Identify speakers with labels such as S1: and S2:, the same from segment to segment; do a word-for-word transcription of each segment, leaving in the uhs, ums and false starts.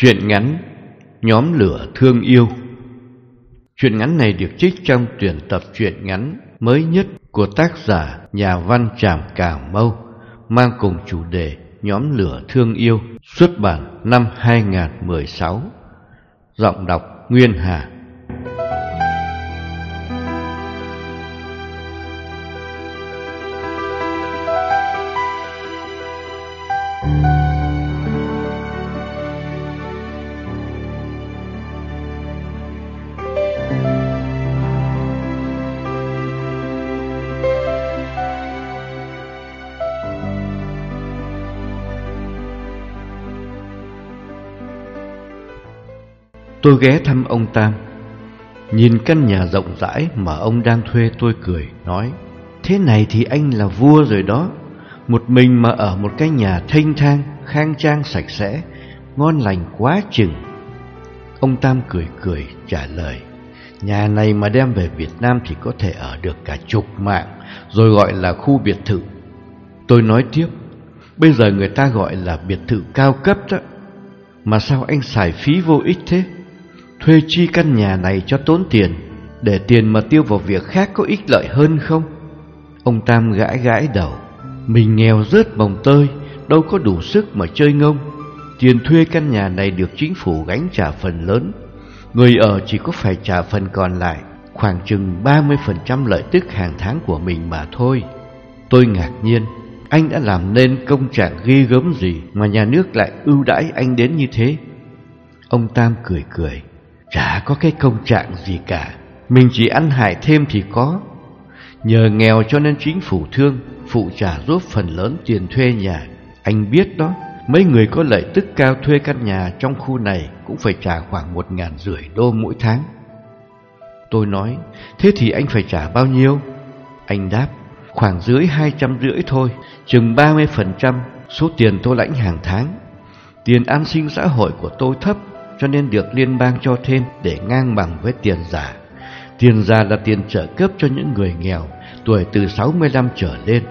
S1: Truyện ngắn Nhóm lửa thương yêu. Truyện ngắn này được trích trong tuyển tập truyện ngắn mới nhất của tác giả nhà văn Tràm Cà Mau, mang cùng chủ đề Nhóm lửa thương yêu, xuất bản năm hai không một sáu. Giọng đọc Nguyên Hà. Tôi ghé thăm ông Tam. Nhìn căn nhà rộng rãi mà ông đang thuê, tôi cười nói: thế này thì anh là vua rồi đó. Một mình mà ở một cái nhà thênh thang, khang trang sạch sẽ, ngon lành quá chừng. Ông Tam cười cười trả lời: nhà này mà đem về Việt Nam thì có thể ở được cả chục mạng, rồi gọi là khu biệt thự. Tôi nói tiếp: bây giờ người ta gọi là biệt thự cao cấp đó. Mà sao anh xài phí vô ích thế? Thuê chi căn nhà này cho tốn tiền, để tiền mà tiêu vào việc khác có ích lợi hơn không? Ông Tam gãi gãi đầu: mình nghèo rớt mồng tơi, đâu có đủ sức mà chơi ngông. Tiền thuê căn nhà này được chính phủ gánh trả phần lớn, người ở chỉ có phải trả phần còn lại, khoảng chừng ba mươi phần trăm lợi tức hàng tháng của mình mà thôi. Tôi ngạc nhiên: anh đã làm nên công trạng ghê gớm gì mà nhà nước lại ưu đãi anh đến như thế? Ông Tam cười cười: chả có cái công trạng gì cả, mình chỉ ăn hại thêm thì có. Nhờ nghèo cho nên chính phủ thương, phụ trả giúp phần lớn tiền thuê nhà. Anh biết đó, mấy người có lợi tức cao thuê căn nhà trong khu này cũng phải trả khoảng một ngàn rưỡi đô mỗi tháng. Tôi nói: thế thì anh phải trả bao nhiêu? Anh đáp: khoảng dưới hai trăm rưỡi thôi, chừng ba mươi phần trăm số tiền tôi lãnh hàng tháng. Tiền an sinh xã hội của tôi thấp, cho nên được liên bang cho thêm để ngang bằng với tiền già. Tiền già là tiền trợ cấp cho những người nghèo, tuổi từ sáu mươi lăm trở lên.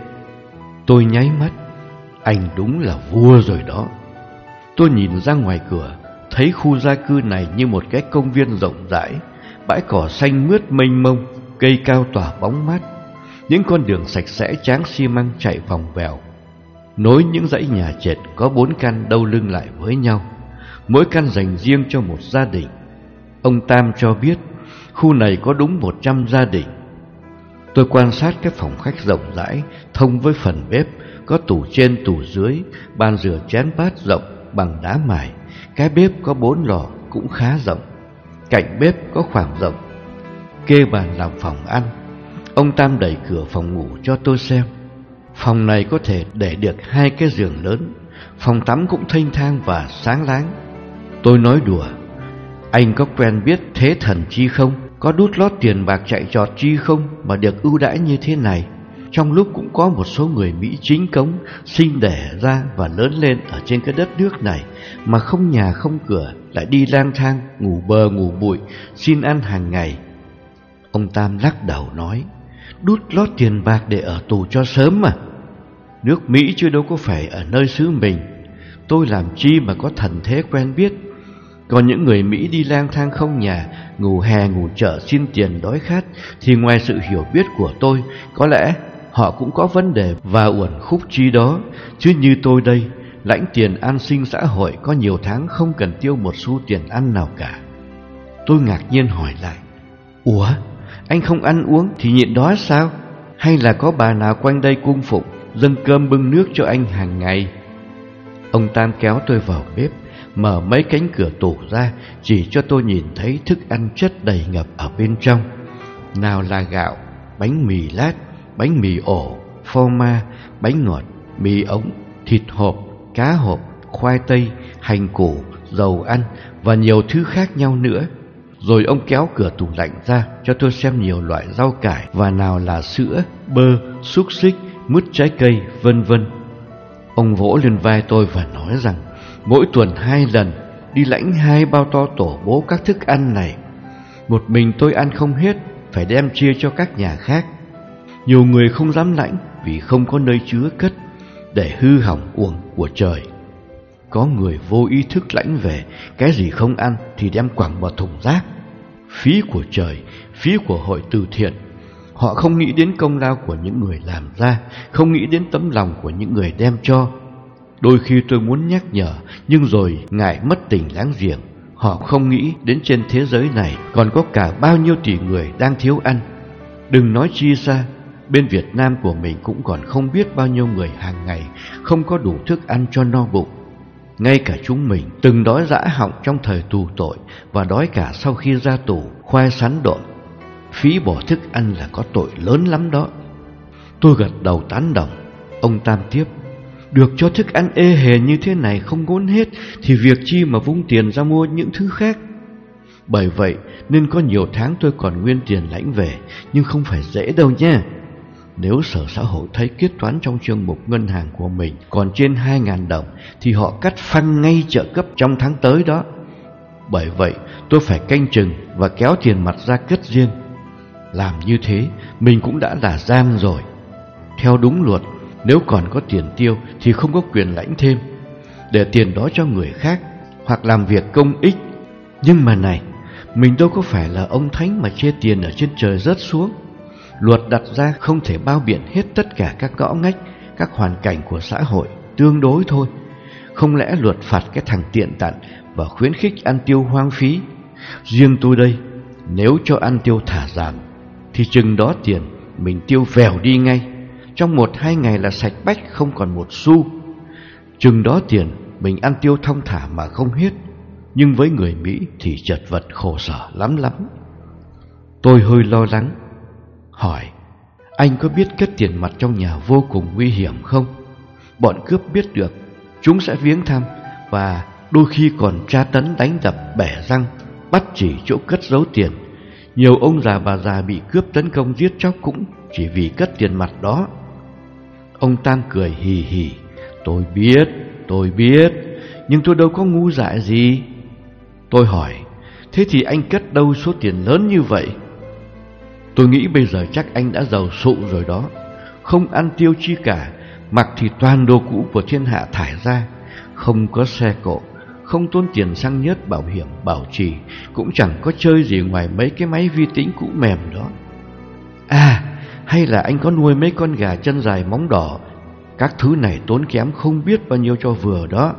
S1: Tôi nháy mắt: anh đúng là vua rồi đó. Tôi nhìn ra ngoài cửa, thấy khu gia cư này như một cái công viên rộng rãi, bãi cỏ xanh mướt mênh mông, cây cao tỏa bóng mát, những con đường sạch sẽ tráng xi măng chạy vòng vèo, nối những dãy nhà trệt có bốn căn đâu lưng lại với nhau, mỗi căn dành riêng cho một gia đình. Ông Tam cho biết khu này có đúng một trăm gia đình. Tôi quan sát cái phòng khách rộng rãi, thông với phần bếp, có tủ trên tủ dưới, bàn rửa chén bát rộng bằng đá mài. Cái bếp có bốn lò cũng khá rộng. Cạnh bếp có khoảng rộng, kê bàn làm phòng ăn. Ông Tam đẩy cửa phòng ngủ cho tôi xem. Phòng này có thể để được hai cái giường lớn. Phòng tắm cũng thênh thang và sáng láng. Tôi nói đùa: anh có quen biết thế thần chi không? Có đút lót tiền bạc chạy trọt chi không mà được ưu đãi như thế này? Trong lúc cũng có một số người Mỹ chính cống, sinh đẻ ra và lớn lên ở trên cái đất nước này, mà không nhà không cửa, lại đi lang thang, ngủ bờ ngủ bụi, xin ăn hàng ngày. Ông Tam lắc đầu nói: đút lót tiền bạc để ở tù cho sớm mà. Nước Mỹ chứ đâu có phải ở nơi xứ mình. Tôi làm chi mà có thần thế quen biết. Còn những người Mỹ đi lang thang không nhà, ngủ hè ngủ chợ xin tiền đói khát, thì ngoài sự hiểu biết của tôi, có lẽ họ cũng có vấn đề và uẩn khúc chi đó. Chứ như tôi đây, lãnh tiền an sinh xã hội có nhiều tháng không cần tiêu một xu tiền ăn nào cả. Tôi ngạc nhiên hỏi lại: ủa, anh không ăn uống thì nhịn đói sao? Hay là có bà nào quanh đây cung phụng, dâng cơm bưng nước cho anh hàng ngày? Ông Tam kéo tôi vào bếp, mở mấy cánh cửa tủ ra, chỉ cho tôi nhìn thấy thức ăn chất đầy ngập ở bên trong. Nào là gạo, bánh mì lát, bánh mì ổ, phô ma, bánh ngọt, mì ống, thịt hộp, cá hộp, khoai tây, hành củ, dầu ăn và nhiều thứ khác nhau nữa. Rồi ông kéo cửa tủ lạnh ra cho tôi xem nhiều loại rau cải, và nào là sữa, bơ, xúc xích, mứt trái cây, vân vân. Ông vỗ lên vai tôi và nói rằng mỗi tuần hai lần đi lãnh hai bao to tổ bố các thức ăn này. Một mình tôi ăn không hết, phải đem chia cho các nhà khác. Nhiều người không dám lãnh vì không có nơi chứa cất, để hư hỏng uổng của trời. Có người vô ý thức lãnh về, cái gì không ăn thì đem quẳng vào thùng rác. Phí của trời, phí của hội từ thiện. Họ không nghĩ đến công lao của những người làm ra, không nghĩ đến tấm lòng của những người đem cho. Đôi khi tôi muốn nhắc nhở, nhưng rồi ngại mất tình láng giềng. Họ không nghĩ đến trên thế giới này còn có cả bao nhiêu tỷ người đang thiếu ăn. Đừng nói chi xa, bên Việt Nam của mình cũng còn không biết bao nhiêu người hàng ngày không có đủ thức ăn cho no bụng. Ngay cả chúng mình từng đói rã họng trong thời tù tội, và đói cả sau khi ra tù khoai sắn độn. Phí bỏ thức ăn là có tội lớn lắm đó. Tôi gật đầu tán đồng. Ông Tam tiếp: được cho thức ăn ê hề như thế này không ngốn hết thì việc chi mà vung tiền ra mua những thứ khác. Bởi vậy nên có nhiều tháng tôi còn nguyên tiền lãnh về, nhưng không phải dễ đâu nha. Nếu Sở Xã hội thấy kết toán trong chương mục ngân hàng của mình còn trên hai nghìn đồng thì họ cắt phăng ngay trợ cấp trong tháng tới đó. Bởi vậy tôi phải canh chừng và kéo tiền mặt ra cất riêng. Làm như thế mình cũng đã là gian rồi. Theo đúng luật, nếu còn có tiền tiêu thì không có quyền lãnh thêm, để tiền đó cho người khác hoặc làm việc công ích. Nhưng mà này, mình đâu có phải là ông thánh mà chê tiền ở trên trời rớt xuống. Luật đặt ra không thể bao biện hết tất cả các ngõ ngách, các hoàn cảnh của xã hội, tương đối thôi. Không lẽ luật phạt cái thằng tiện tặn và khuyến khích ăn tiêu hoang phí? Riêng tôi đây, nếu cho ăn tiêu thả giảm thì chừng đó tiền mình tiêu vèo đi ngay. Trong một hai ngày là sạch bách, không còn một xu. Chừng đó tiền mình ăn tiêu thong thả mà không hết. Nhưng với người Mỹ thì chật vật khổ sở lắm lắm. Tôi hơi lo lắng, hỏi: anh có biết cất tiền mặt trong nhà vô cùng nguy hiểm không? Bọn cướp biết được, chúng sẽ viếng thăm và đôi khi còn tra tấn đánh đập bẻ răng, bắt chỉ chỗ cất giấu tiền. Nhiều ông già bà già bị cướp tấn công giết chóc cũng chỉ vì cất tiền mặt đó. Ông Tam cười hì hì: tôi biết, tôi biết, nhưng tôi đâu có ngu dại gì. Tôi hỏi: thế thì anh cất đâu số tiền lớn như vậy? Tôi nghĩ bây giờ chắc anh đã giàu sụ rồi đó. Không ăn tiêu chi cả, mặc thì toàn đồ cũ của thiên hạ thải ra. Không có xe cộ, không tốn tiền xăng nhớt, bảo hiểm, bảo trì, cũng chẳng có chơi gì ngoài mấy cái máy vi tính cũ mềm đó. À, hay là anh có nuôi mấy con gà chân dài móng đỏ? Các thứ này tốn kém không biết bao nhiêu cho vừa đó.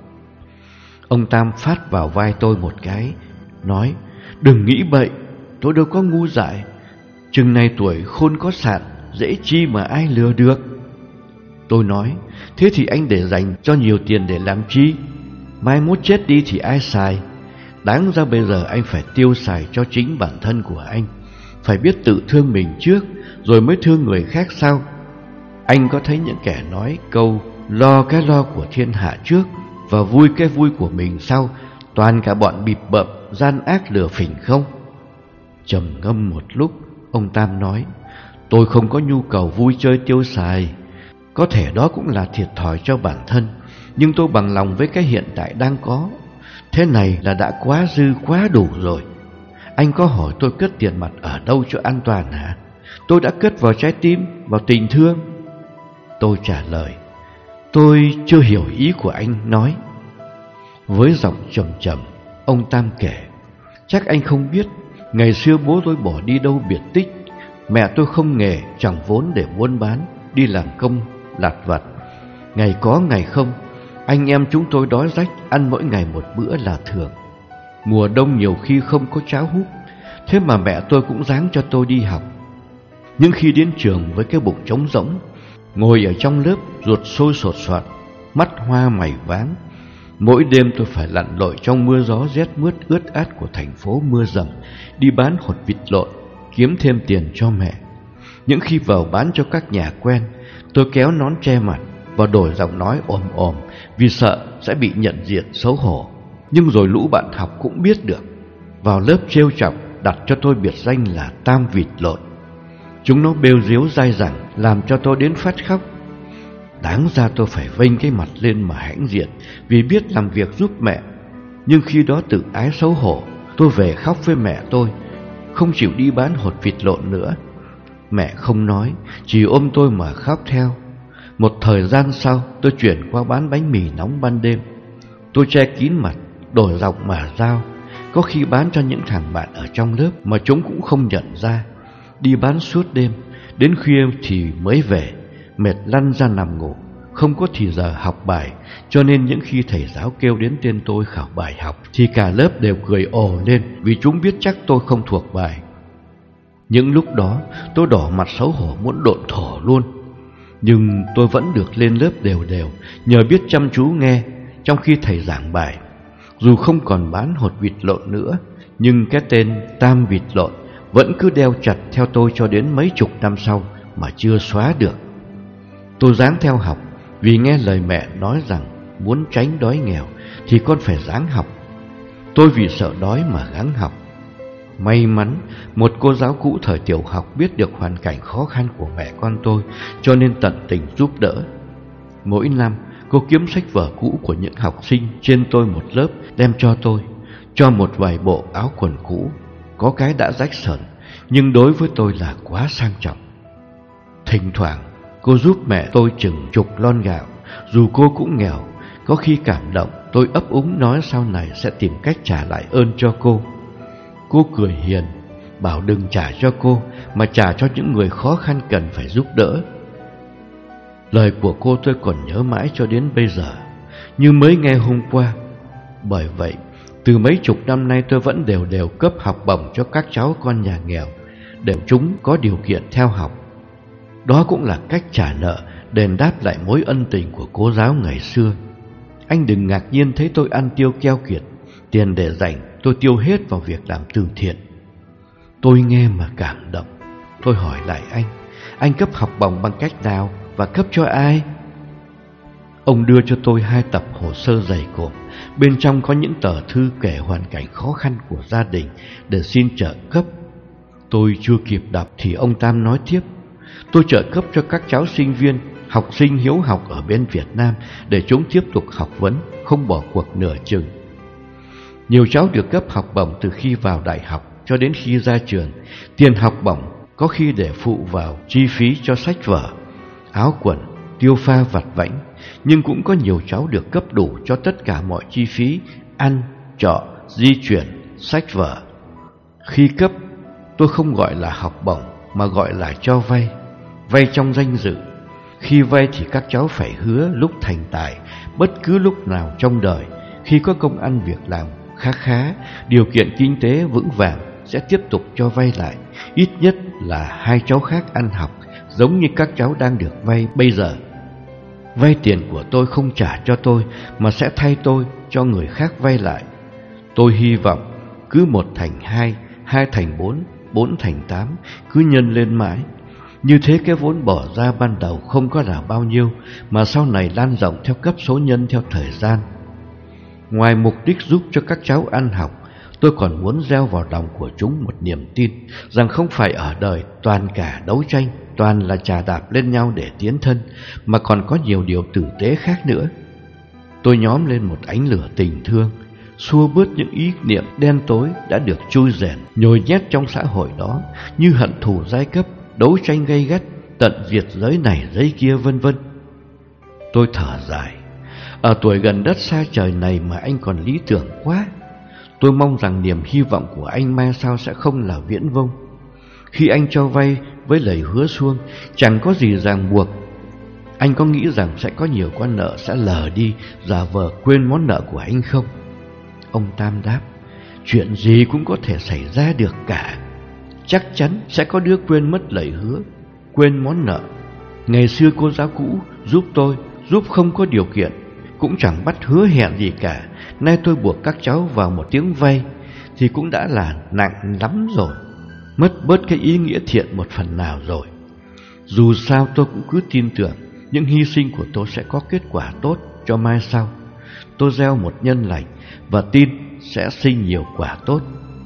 S1: Ông Tam phát vào vai tôi một cái, nói: đừng nghĩ bậy, tôi đâu có ngu dại. Chừng này tuổi khôn có sạn, dễ chi mà ai lừa được. Tôi nói: thế thì anh để dành cho nhiều tiền để làm chi? Mai mốt chết đi thì ai xài? Đáng ra bây giờ anh phải tiêu xài cho chính bản thân của anh. Phải biết tự thương mình trước, rồi mới thương người khác sau. Anh có thấy những kẻ nói câu lo cái lo của thiên hạ trước và vui cái vui của mình sau, toàn cả bọn bịp bợm, gian ác lừa phỉnh không? Trầm ngâm một lúc, ông Tam nói: tôi không có nhu cầu vui chơi tiêu xài. Có thể đó cũng là thiệt thòi cho bản thân, nhưng tôi bằng lòng với cái hiện tại đang có. Thế này là đã quá dư, quá đủ rồi. Anh có hỏi tôi cất tiền mặt ở đâu cho an toàn hả? Tôi đã cất vào trái tim, vào tình thương. Tôi trả lời: tôi chưa hiểu ý của anh nói. Với giọng trầm trầm, ông Tam kể: chắc anh không biết, ngày xưa bố tôi bỏ đi đâu biệt tích. Mẹ tôi không nghề, chẳng vốn để buôn bán, đi làm công lặt vặt. Ngày có ngày không, anh em chúng tôi đói rách, ăn mỗi ngày một bữa là thường. Mùa đông nhiều khi không có cháo húp, thế mà mẹ tôi cũng ráng cho tôi đi học. Nhưng khi đến trường với cái bụng trống rỗng, ngồi ở trong lớp ruột sôi sột soạt, mắt hoa mày váng. Mỗi đêm tôi phải lặn lội trong mưa gió rét mướt ướt át của thành phố mưa dầm, đi bán hột vịt lộn, kiếm thêm tiền cho mẹ. Những khi vào bán cho các nhà quen, tôi kéo nón che mặt và đổi giọng nói ồm ồm vì sợ sẽ bị nhận diện xấu hổ. Nhưng rồi lũ bạn học cũng biết được, vào lớp trêu chọc đặt cho tôi biệt danh là Tam vịt lộn. Chúng nó bêu riếu dai dẳng làm cho tôi đến phát khóc. Đáng ra tôi phải vênh cái mặt lên mà hãnh diện vì biết làm việc giúp mẹ. Nhưng khi đó tự ái xấu hổ, tôi về khóc với mẹ tôi, không chịu đi bán hột vịt lộn nữa. Mẹ không nói, chỉ ôm tôi mà khóc theo. Một thời gian sau, tôi chuyển qua bán bánh mì nóng ban đêm. Tôi che kín mặt, đổi giọng mà giao, có khi bán cho những thằng bạn ở trong lớp mà chúng cũng không nhận ra. Đi bán suốt đêm, đến khuya thì mới về, mệt lăn ra nằm ngủ, không có thì giờ học bài. Cho nên những khi thầy giáo kêu đến tên tôi khảo bài học thì cả lớp đều cười ồ lên, vì chúng biết chắc tôi không thuộc bài. Những lúc đó tôi đỏ mặt xấu hổ muốn độn thổ luôn. Nhưng tôi vẫn được lên lớp đều đều, nhờ biết chăm chú nghe trong khi thầy giảng bài. Dù không còn bán hột vịt lộn nữa, nhưng cái tên Tam vịt lộn vẫn cứ đeo chặt theo tôi cho đến mấy chục năm sau mà chưa xóa được. Tôi ráng theo học, vì nghe lời mẹ nói rằng muốn tránh đói nghèo thì con phải ráng học. Tôi vì sợ đói mà gắng học. May mắn một cô giáo cũ thời tiểu học biết được hoàn cảnh khó khăn của mẹ con tôi, cho nên tận tình giúp đỡ. Mỗi năm cô kiếm sách vở cũ của những học sinh trên tôi một lớp đem cho tôi, cho một vài bộ áo quần cũ, có cái đã rách sờn, nhưng đối với tôi là quá sang trọng. Thỉnh thoảng cô giúp mẹ tôi chừng chục lon gạo, dù cô cũng nghèo. Có khi cảm động, tôi ấp úng nói sau này sẽ tìm cách trả lại ơn cho cô. Cô cười hiền, bảo đừng trả cho cô, mà trả cho những người khó khăn cần phải giúp đỡ. Lời của cô tôi còn nhớ mãi cho đến bây giờ, như mới nghe hôm qua. Bởi vậy, từ mấy chục năm nay tôi vẫn đều đều cấp học bổng cho các cháu con nhà nghèo, để chúng có điều kiện theo học. Đó cũng là cách trả nợ, đền đáp lại mối ân tình của cô giáo ngày xưa. Anh đừng ngạc nhiên thấy tôi ăn tiêu keo kiệt, tiền để dành tôi tiêu hết vào việc làm từ thiện. Tôi nghe mà cảm động. Tôi hỏi lại anh, anh cấp học bổng bằng cách nào và cấp cho ai? Ông đưa cho tôi hai tập hồ sơ dày cộm, bên trong có những tờ thư kể hoàn cảnh khó khăn của gia đình để xin trợ cấp. Tôi chưa kịp đọc thì ông Tam nói tiếp, tôi trợ cấp cho các cháu sinh viên, học sinh hiếu học ở bên Việt Nam để chúng tiếp tục học vấn, không bỏ cuộc nửa chừng. Nhiều cháu được cấp học bổng từ khi vào đại học cho đến khi ra trường. Tiền học bổng có khi để phụ vào chi phí cho sách vở, áo quần, tiêu pha vặt vãnh, nhưng cũng có nhiều cháu được cấp đủ cho tất cả mọi chi phí ăn, trọ, di chuyển, sách vở. Khi cấp, tôi không gọi là học bổng mà gọi là cho vay, vay trong danh dự. Khi vay thì các cháu phải hứa lúc thành tài, bất cứ lúc nào trong đời, khi có công ăn việc làm khá khá, điều kiện kinh tế vững vàng, sẽ tiếp tục cho vay lại, ít nhất là hai cháu khác ăn học, giống như các cháu đang được vay bây giờ. Vay tiền của tôi không trả cho tôi, mà sẽ thay tôi cho người khác vay lại. Tôi hy vọng cứ một thành hai, hai thành bốn, bốn thành tám, cứ nhân lên mãi. Như thế cái vốn bỏ ra ban đầu không có là bao nhiêu, mà sau này lan rộng theo cấp số nhân theo thời gian. Ngoài mục đích giúp cho các cháu ăn học, tôi còn muốn gieo vào lòng của chúng một niềm tin rằng không phải ở đời toàn cả đấu tranh, toàn là chà đạp lên nhau để tiến thân, mà còn có nhiều điều tử tế khác nữa. Tôi nhóm lên một ánh lửa tình thương, xua bớt những ý niệm đen tối đã được chui rèn, nhồi nhét trong xã hội đó, như hận thù giai cấp, đấu tranh gay gắt, tận diệt giới này giới kia vân vân. Tôi thở dài, ở tuổi gần đất xa trời này mà anh còn lý tưởng quá. Tôi mong rằng niềm hy vọng của anh mai sau sẽ không là viễn vông. Khi anh cho vay với lời hứa suông, chẳng có gì ràng buộc. Anh có nghĩ rằng sẽ có nhiều con nợ sẽ lờ đi, giả vờ quên món nợ của anh không? Ông Tam đáp, chuyện gì cũng có thể xảy ra được cả. Chắc chắn sẽ có đứa quên mất lời hứa, quên món nợ. Ngày xưa cô giáo cũ giúp tôi, giúp không có điều kiện, cũng chẳng bắt hứa hẹn gì cả. Nay tôi buộc các cháu vào một tiếng vay thì cũng đã là nặng lắm rồi, mất bớt cái ý nghĩa thiện một phần nào rồi. Dù sao tôi cũng cứ tin tưởng những hy sinh của tôi sẽ có kết quả tốt cho mai sau. Tôi gieo một nhân lành và tin sẽ sinh nhiều quả tốt.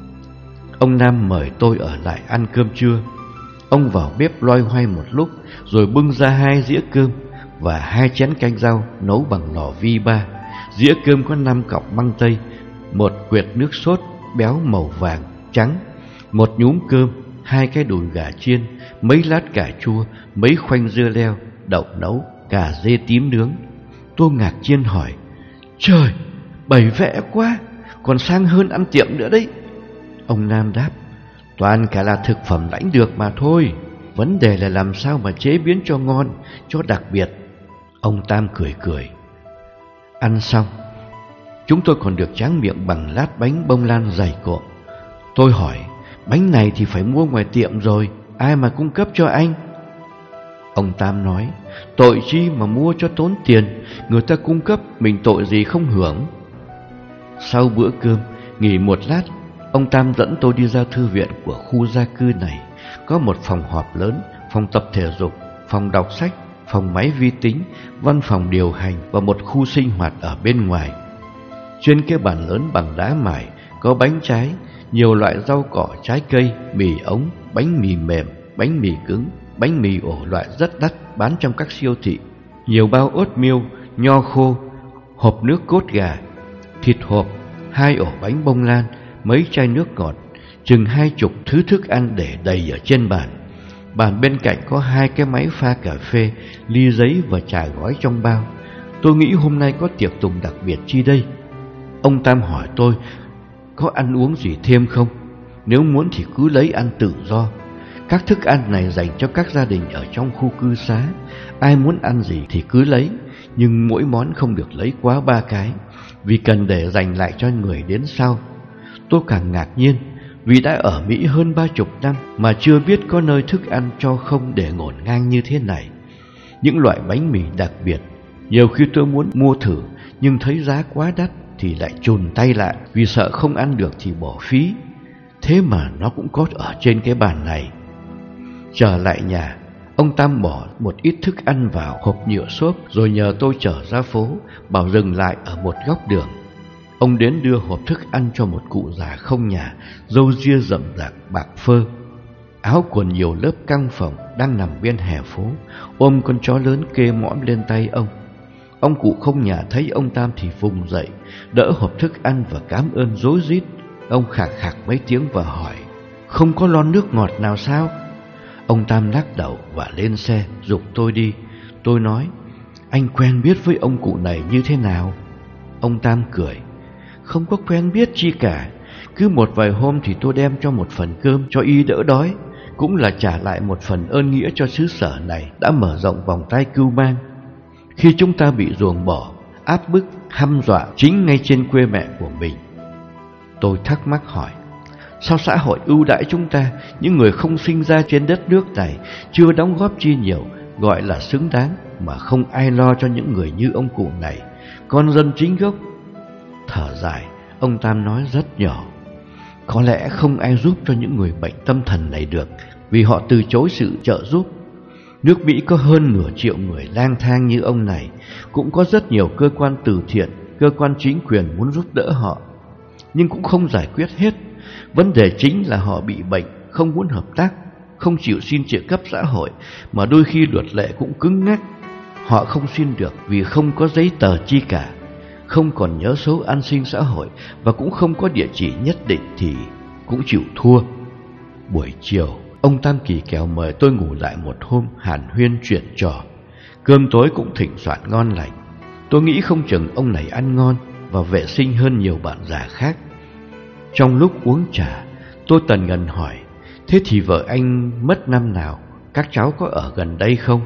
S1: Ông Nam mời tôi ở lại ăn cơm trưa. Ông vào bếp loay hoay một lúc, rồi bưng ra hai dĩa cơm và hai chén canh rau nấu bằng lò vi ba. Dĩa cơm có năm cọng măng tây, một quệt nước sốt béo màu vàng trắng, một nhúm cơm, hai cái đùi gà chiên, mấy lát cà chua, mấy khoanh dưa leo, đậu nấu, cà dê tím nướng. Tôi ngạc nhiên hỏi, trời, Bày vẽ quá, còn sang hơn ăn tiệm nữa đấy. Ông Nam đáp: Toàn cả là thực phẩm lãnh được mà thôi. Vấn đề là làm sao mà chế biến cho ngon, cho đặc biệt. Ông Tam cười cười. Ăn xong, chúng tôi còn được tráng miệng bằng lát bánh bông lan dày cộm. Tôi hỏi: Bánh này thì phải mua ngoài tiệm rồi, ai mà cung cấp cho anh? Ông Tam nói: Tội chi mà mua cho tốn tiền, người ta cung cấp mình tội gì không hưởng. Sau bữa cơm, nghỉ một lát, ông Tam dẫn tôi đi ra thư viện của khu gia cư này. Có một phòng họp lớn, phòng tập thể dục, phòng đọc sách, phòng máy vi tính, văn phòng điều hành và một khu sinh hoạt ở bên ngoài. Trên cái bàn lớn bằng đá mài có bánh trái, nhiều loại rau cỏ, trái cây, mì ống, bánh mì mềm, bánh mì cứng, bánh mì ổ loại rất đắt bán trong các siêu thị, nhiều bao oatmeal, nho khô, hộp nước cốt gà, thịt hộp, hai ổ bánh bông lan, mấy chai nước ngọt, chừng hai chục thứ thức ăn để đầy ở trên bàn. Bàn bên cạnh có hai cái máy pha cà phê, ly giấy và trà gói trong bao. Tôi nghĩ hôm nay có tiệc tùng đặc biệt chi đây. Ông Tam hỏi tôi có ăn uống gì thêm không. Nếu muốn thì cứ lấy ăn tự do. Các thức ăn này dành cho các gia đình ở trong khu cư xá. Ai muốn ăn gì thì cứ lấy, nhưng mỗi món không được lấy quá ba cái, vì cần để dành lại cho người đến sau. Tôi càng ngạc nhiên, vì đã ở Mỹ hơn ba chục năm mà chưa biết có nơi thức ăn cho không để ngổn ngang như thế này. Những loại bánh mì đặc biệt, nhiều khi tôi muốn mua thử, nhưng thấy giá quá đắt thì lại chùn tay lại, vì sợ không ăn được thì bỏ phí. Thế mà nó cũng có ở trên cái bàn này. Trở lại nhà, ông Tam bỏ một ít thức ăn vào hộp nhựa xốp, rồi nhờ tôi chở ra phố, bảo dừng lại ở một góc đường. Ông đến đưa hộp thức ăn cho một cụ già không nhà, râu ria rậm rạc bạc phơ, áo quần nhiều lớp căng phồng, đang nằm bên hè phố, ôm con chó lớn kê mõm lên tay ông. Ông cụ không nhà thấy ông Tam thì vùng dậy, đỡ hộp thức ăn và cảm ơn rối rít. Ông khạc khạc mấy tiếng và hỏi: Không có lon nước ngọt nào sao? Ông Tam lắc đầu và lên xe giục tôi đi. Tôi nói: Anh quen biết với ông cụ này như thế nào? Ông Tam cười: Không có quen biết chi cả. Cứ một vài hôm thì tôi đem cho một phần cơm cho y đỡ đói, cũng là trả lại một phần ơn nghĩa cho xứ sở này đã mở rộng vòng tay cưu mang. Khi chúng ta bị ruồng bỏ, áp bức, hăm dọa chính ngay trên quê mẹ của mình. Tôi thắc mắc hỏi: Sao xã hội ưu đãi chúng ta, những người không sinh ra trên đất nước này, chưa đóng góp chi nhiều, gọi là xứng đáng, mà không ai lo cho những người như ông cụ này, con dân chính gốc? Thở dài, ông Tam nói rất nhỏ: Có lẽ không ai giúp cho những người bệnh tâm thần này được, vì họ từ chối sự trợ giúp. Nước Mỹ có hơn nửa triệu người lang thang như ông này, cũng có rất nhiều cơ quan từ thiện, cơ quan chính quyền muốn giúp đỡ họ, nhưng cũng không giải quyết hết. Vấn đề chính là họ bị bệnh, không muốn hợp tác, không chịu xin trợ cấp xã hội, mà đôi khi luật lệ cũng cứng nhắc. Họ không xin được vì không có giấy tờ chi cả, không còn nhớ số an sinh xã hội và cũng không có địa chỉ nhất định thì cũng chịu thua. Buổi chiều, ông Tam Kỳ kèo mời tôi ngủ lại một hôm, hàn huyên chuyện trò. Cơm tối cũng thịnh soạn ngon lành. Tôi nghĩ không chừng ông này ăn ngon và vệ sinh hơn nhiều bạn già khác. Trong lúc uống trà, tôi tần ngần hỏi: Thế thì vợ anh mất năm nào? Các cháu có ở gần đây không?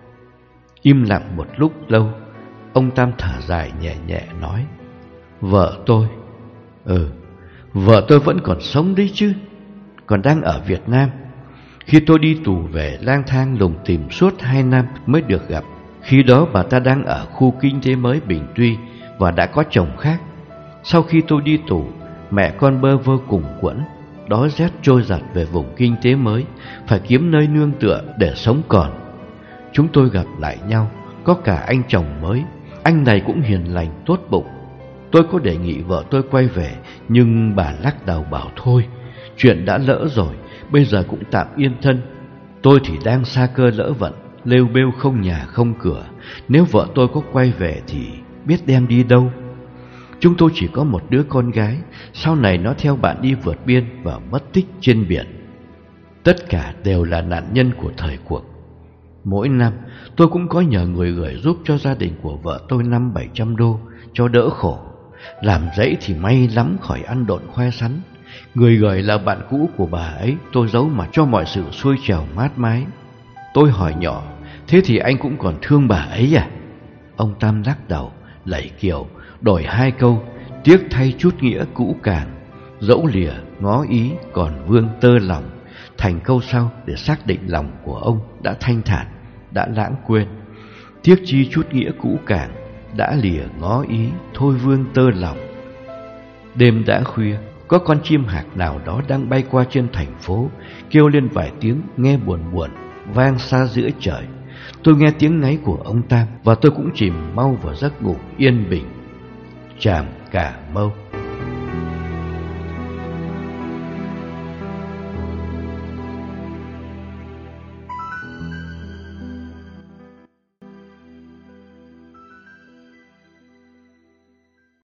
S1: Im lặng một lúc lâu, ông Tam thở dài nhẹ nhẹ nói: Vợ tôi? Ừ, vợ tôi vẫn còn sống đấy chứ, còn đang ở Việt Nam. Khi tôi đi tù về, lang thang lùng tìm suốt hai năm mới được gặp. Khi đó bà ta đang ở khu kinh tế mới Bình Tuy và đã có chồng khác. Sau khi tôi đi tù, mẹ con bơ vơ cùng quẫn, đói rét trôi giặt về vùng kinh tế mới, phải kiếm nơi nương tựa để sống còn. Chúng tôi gặp lại nhau, có cả anh chồng mới. Anh này cũng hiền lành, tốt bụng. Tôi có đề nghị vợ tôi quay về, nhưng bà lắc đầu bảo thôi, chuyện đã lỡ rồi, bây giờ cũng tạm yên thân. Tôi thì đang xa cơ lỡ vận, lêu bêu không nhà không cửa. Nếu vợ tôi có quay về thì biết đem đi đâu. Chúng tôi chỉ có một đứa con gái, sau này nó theo bạn đi vượt biên và mất tích trên biển. Tất cả đều là nạn nhân của thời cuộc. Mỗi năm tôi cũng có nhờ người gửi giúp cho gia đình của vợ tôi năm bảy trăm đô cho đỡ khổ. Làm dãy thì may lắm khỏi ăn độn khoe sắn. Người gửi là bạn cũ của bà ấy, tôi giấu mà cho mọi sự xuôi trèo mát mái. Tôi hỏi nhỏ: thế thì anh cũng còn thương bà ấy à? Ông Tam lắc đầu, lạy kiểu, đổi hai câu: tiếc thay chút nghĩa cũ càng, dẫu lìa ngó ý còn vương tơ lòng, thành câu sau để xác định lòng của ông đã thanh thản, đã lãng quên. Tiếc chi chút nghĩa cũ càng, đã lìa ngó ý thôi vương tơ lòng. Đêm đã khuya, có con chim hạc nào đó đang bay qua trên thành phố, kêu lên vài tiếng nghe buồn buồn, vang xa giữa trời. Tôi nghe tiếng ngáy của ông Tam và tôi cũng chìm mau vào giấc ngủ yên bình. Tràm Cà Mau.